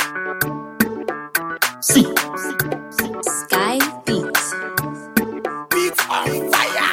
See, Sky Beats. beats on fire.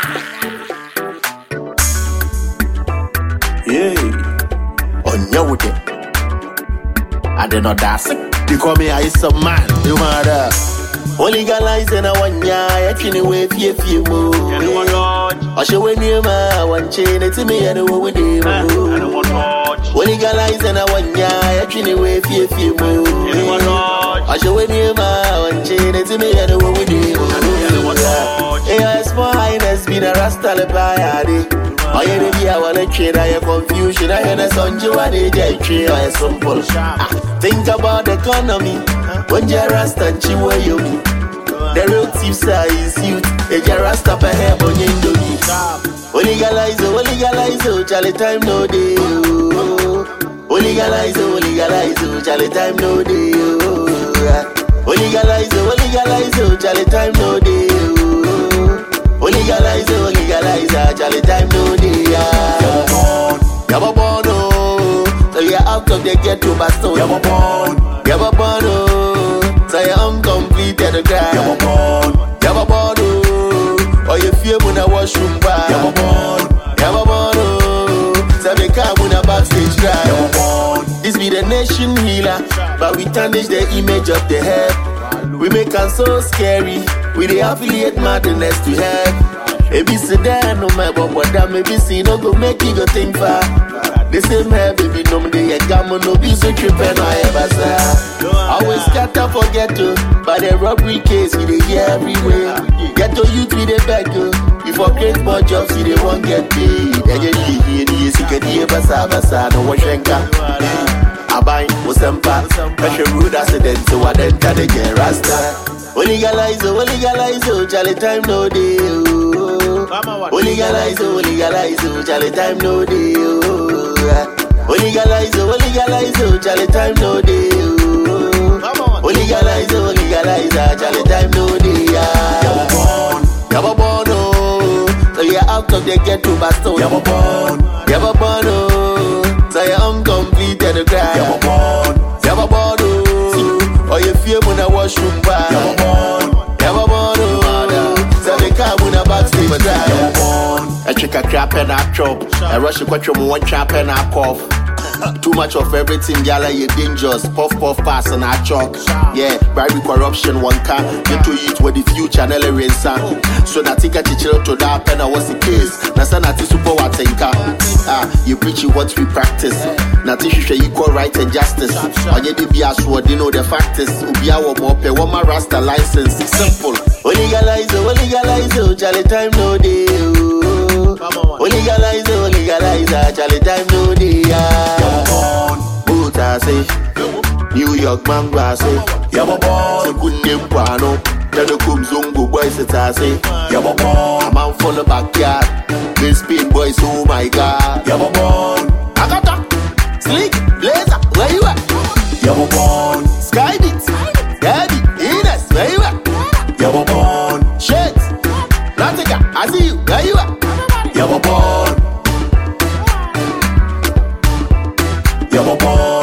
Yeah, on your way. I did not dance. You call me I some man. You matter. Only legalize and I want ya. Actually, wave few more. I show when you ma one chain it to me and what with you. Only legalize and I want ya. Actually, wave few more. I show when you ma one chain it to me and what with you. Yeah, small highness be the rasta le bayade. I hear the be I wanna trade. I confusion. I hear the sun you are the trade. I simple. Think about the economy. When you rasta chiwa yomi. The real tips are is youth. The rasta per hair on Indomie. Legalize, Charlie time no day. Legalize, Charlie time no day. Legalize, Charlie time no day. Legalize, Charlie time no day. You're born, oh. So you're out of the ghetto bastard. You're born, oh. So you're uncompleted the grind. You're born, oh. Or you feel when I washroom bar. You're born, oh. So they come when I backstage drive. This be the nation healer, but we tarnish the image of the head. We make us so scary. We the affiliate madness to have. Maybe sit there, no matter what that maybe see no go make you go think far. The same hair, baby, no me they gamma no be so trippin' I ever say. Always scatter forget to, but the robbery case we dey hear everywhere. Get to youth we dey beg you. If for great more jobs we dey won't get paid. Again, secret basa no washenka. Abai, Musempa, pressure rude accident, so I enter the get rasta. Legalize, Charlie time no day. Legalize, Charlie time no day. Legalize, Charlie time no day. Legalize, Charlie time no day. You're born, oh. So you're out of the ghetto bastard. You're born, oh. So you're uncompleted the grind. You're born, oh. Or you feel when I washroom bar. You're born, oh. So they come when I backstage drive. I check a crap and I chop. I rush a quattro one trap and I cough. Too much of everything, gala, you dangerous. Puff, pass, and I chalk. Yeah, bribery, corruption, one car. Get to eat where the future, Nelly Rensa. So, na tika chichiro to that pen, what's the case? Nasa nati super watenka. You preach what we practice. Nati shisha equal right and justice. Onye di be asword, you know the fact is. Ubia wa mope, wa ma rasta license. Simple. Legalize, Charlie time no day. Legalize, Charlie time no day. Buta say, New York man gwa say, se kunne mpano, tano kumzungu boys it say, a man for the backyard, this big boys oh my god, Akata, Slick, Blazer, where you at? Sky Beats, Daddy, Ines, where you at? Shades, Natica, I see you, where you at? You're born.